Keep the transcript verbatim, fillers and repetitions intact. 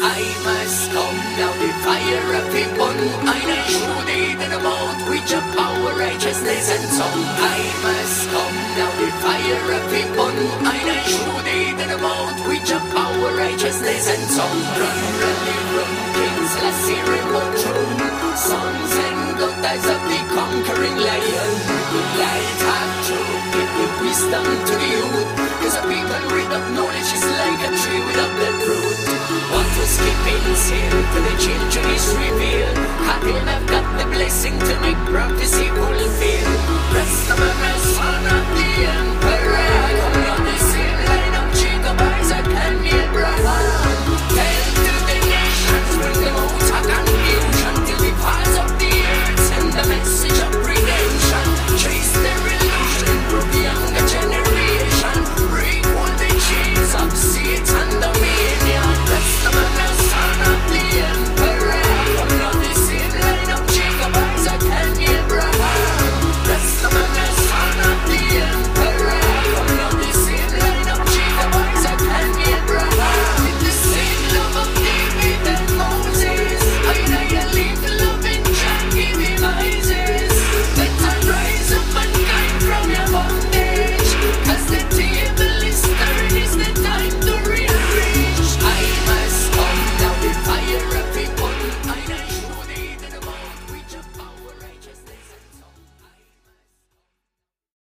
I must come now, the fire of the bun. I not shoot it in the mouth with your power, righteousness, and song. I must come now, the fire of the bun. I not shoot it in the mouth with your power, righteousness, and song. Run, run, run, kings, let's see remote throne. Sons and daughters of the conquering lion. Light have true, give the wisdom to the youth. Cause a people without knowledge is like a tree without the fruit. What was keeping sin to the children is revealed. Happy have got the blessing to make prophecy fulfill.